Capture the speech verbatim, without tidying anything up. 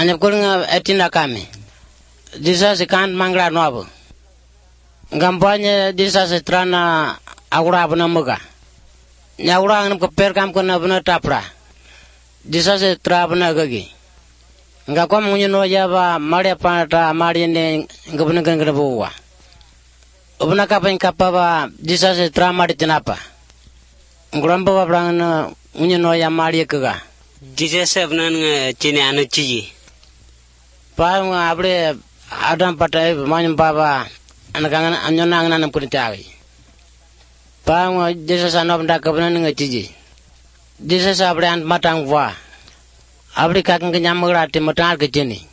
anyap ko nga etinda kami. Disa si kan mangla noabo. Gampanya disa si trana agura abuna muga. Nyagura ngam ko per kam ko na buna tapra. Disa si tra buna gagi. Nga kwa munyo no yaba maria panata mari ne ngabuna gangana buwa. Ubuna kapan kapaba disa si tra mari tinapa. Nguramba babrang munyo no ya mari kaga. Disa se abnan chine anu chiji. Pa nga abre adam patai manyam baba anakangan anyona anganam kunitagi. Pa nga disa sa nob nda kabana nga chiji. Disa sa abre an matang wa. Abre kakang kenyamagrati matar ke chini.